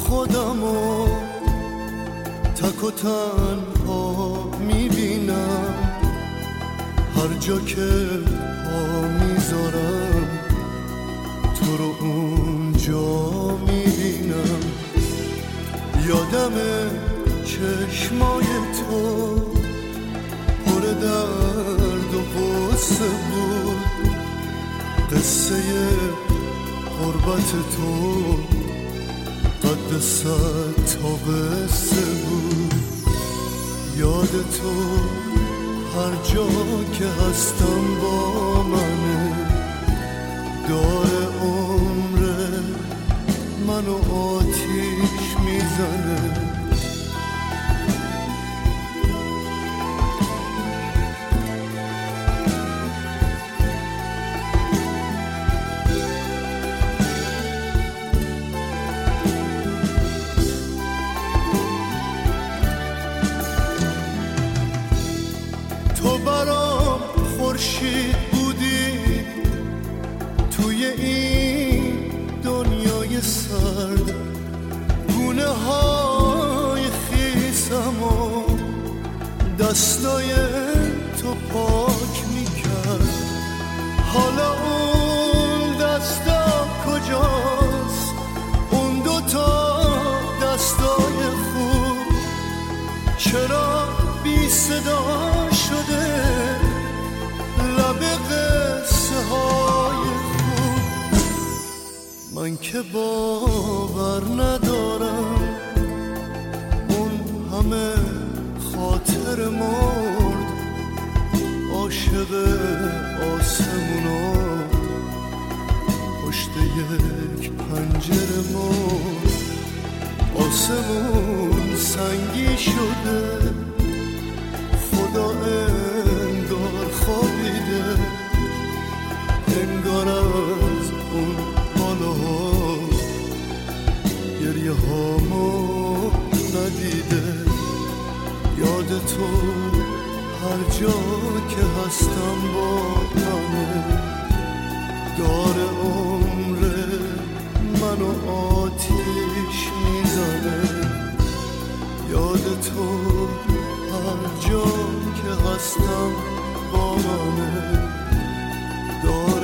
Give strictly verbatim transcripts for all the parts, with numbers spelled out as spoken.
خودمو تک و تنها میبینم، هر جا که پا میذارم تو رو اونجا میبینم. یادم چشمای تو پر درد و غصه بود، قصه غربت تو قد صد تا قصه بود. یاد تو هر جا که هستم با منه، دار عمره منو آتیش میزنه. تو برام خورشید بودی توی این دنیای سرد، گونه های خیسم و دستای تو پاک میکرد. حالا اون دستا کجاست، اون دوتا دستای خوب چرا بی صدا شده لب قصه های خوب؟ من که باور ندارم اون همه خاطر مرد، عاشق آسمونا پشت یک پنجره مرد. آسمون سنگی شده، خدا انگار خوابیده، انگار از اون بالاها گریه هامو ندیده. یاد تو هر جا که هستم با منه، دار عمره منو آتیش میزنه. یاد تو هر جا که هستم با منه، دار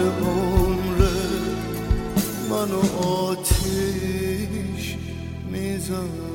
عمره منو آتیش میزنه.